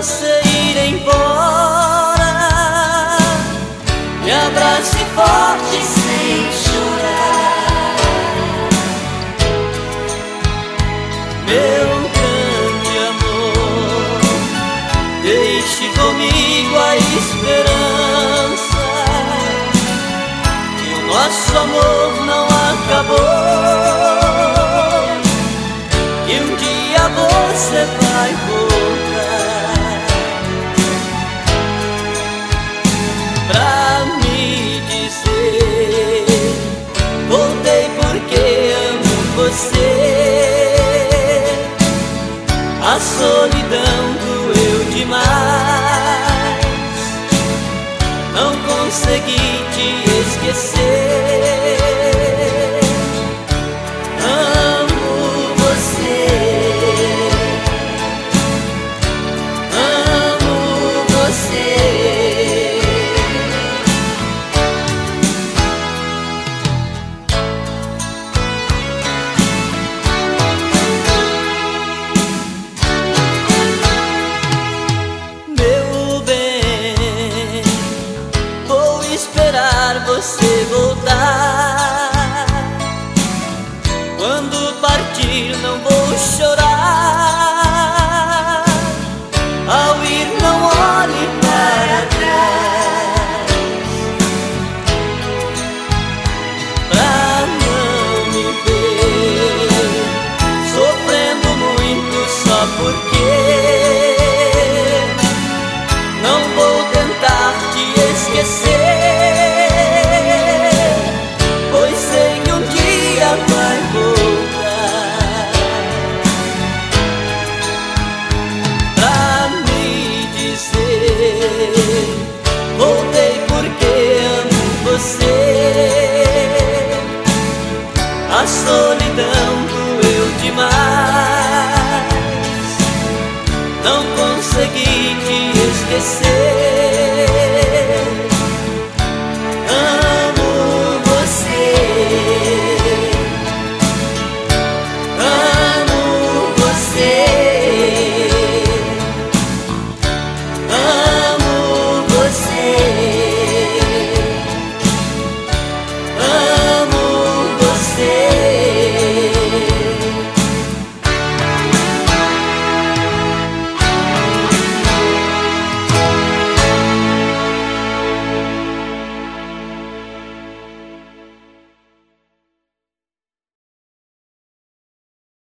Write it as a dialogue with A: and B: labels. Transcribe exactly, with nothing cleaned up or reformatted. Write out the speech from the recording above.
A: você ir embora, me abrace forte sem chorar, meu grande amor. Deixe comigo a esperança que o nosso amor não acabou, que um dia você vai voltar pra me dizer: voltei porque amo você. A solidão doeu demais, não consegui te esquecer. Amo você, amo você. Esperar você voltar. Quando partir não vou chorar. Ao ir não olhe para trás, pra não me ver sofrendo muito só porque não vou tentar te esquecer. Voltei porque amo você. A solidão doeu demais, não consegui te esquecer.